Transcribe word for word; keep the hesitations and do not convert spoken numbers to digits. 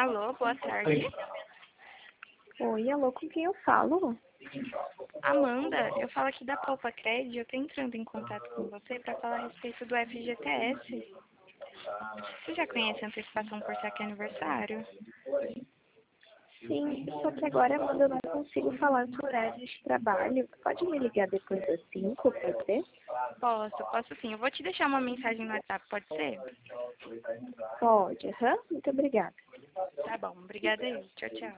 Alô, boa tarde. Oi, alô, com quem eu falo? Amanda, eu falo aqui da Poupa Cred, eu tô entrando em contato com você para falar a respeito do F G T S. Você já conhece a antecipação por saque aniversário? Sim, só que agora, Amanda, eu não consigo falar no horário de trabalho. Pode me ligar depois das cinco, pode ser? Posso, posso sim. Eu vou te deixar uma mensagem no WhatsApp, pode ser? Pode, aham. Muito obrigada. Tá bom, obrigada aí. Tchau, tchau.